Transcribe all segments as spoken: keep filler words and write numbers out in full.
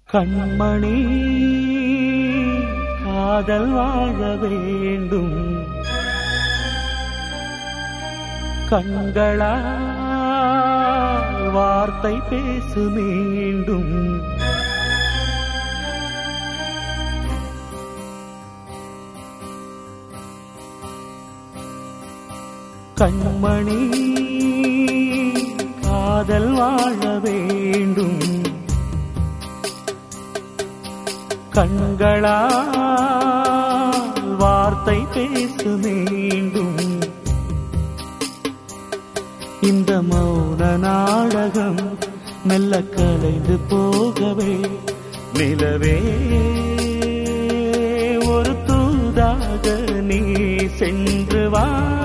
கண்மணி காதல் வாழ வேண்டும், கண்களால் வார்த்தை பேசு மீண்டும். கண்மணி காதல் வாழ வேண்டும், கண்களால் வார்த்தை பேசு மீண்டும். இந்த மௌன நாடகம் மெல்ல கலைந்து போகவே, நிலவே ஒரு தூதாக நீ சென்று வா.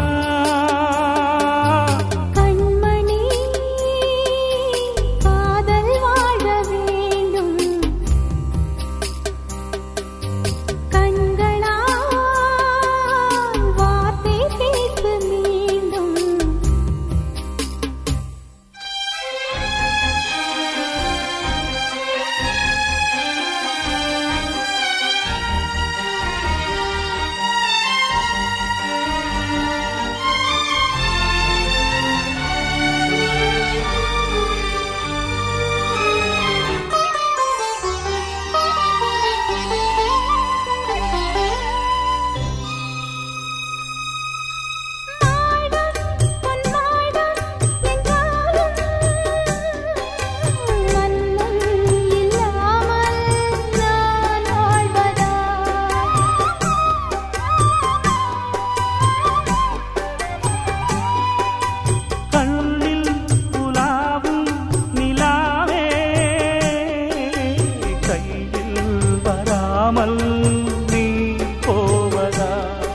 நீ போவதா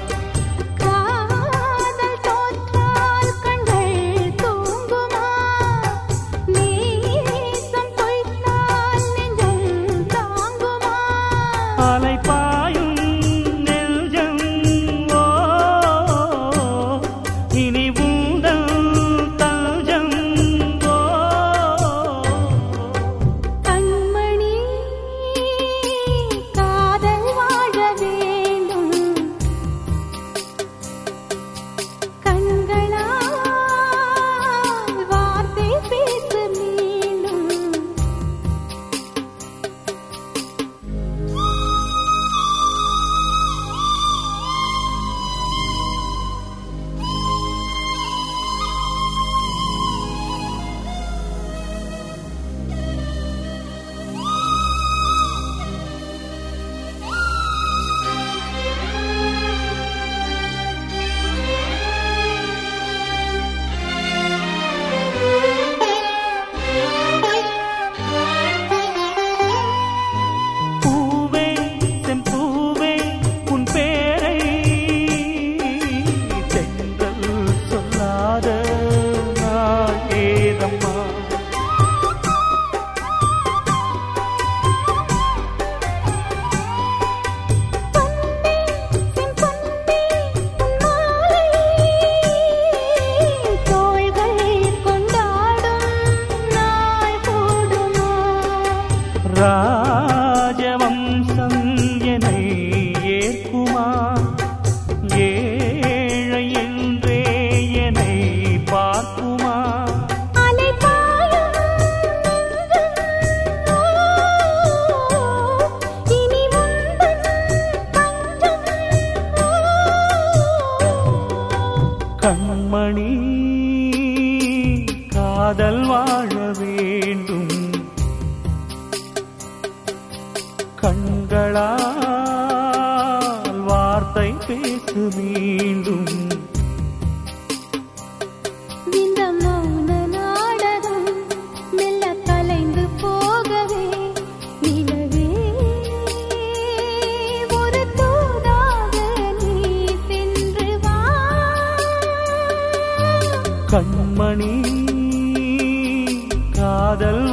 காதல் தோற்றால் கண்கள் தூங்குமா, நேசம் பொய்த்தால் நெஞ்சம் தாங்குமா. அலைபாயும் நெஞ்சம் ஓ இனி உந்தன் தஞ்சம் ஓ. கண்மணி ராஜவம்சம் என்னை ஏற்குமா, ஏழை என்றே என்னை பார்க்குமா. கண்மணி காதல் வாழ வேண்டும், கண்களால் வார்த்தை பேசு மீண்டும். இந்த மௌன நாடகம் மெல்ல கலைந்து போகவே, நிலவே ஒரு தூதாக நீ சென்று வா. கண்மணி காதல்